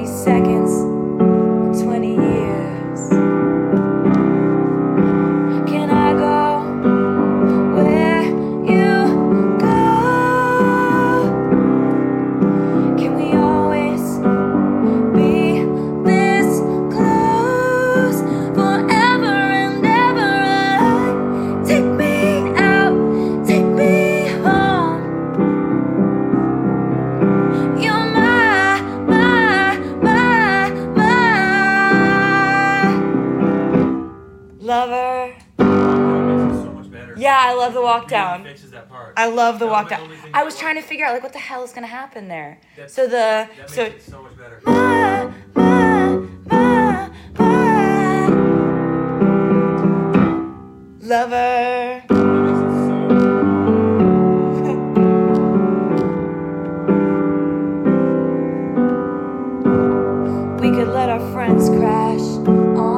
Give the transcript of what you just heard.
seconds, 20 years. Can I go where you go? Can we always be this close forever and ever? Take me out, take me home. You're my lover. So much better. Yeah, I love the walk down. Fixes that part. I love the That walk was the down. only thing I that was trying to figure out like what the hell is gonna happen there. That So makes it so much better. Lover. That makes it We could let our friends crash on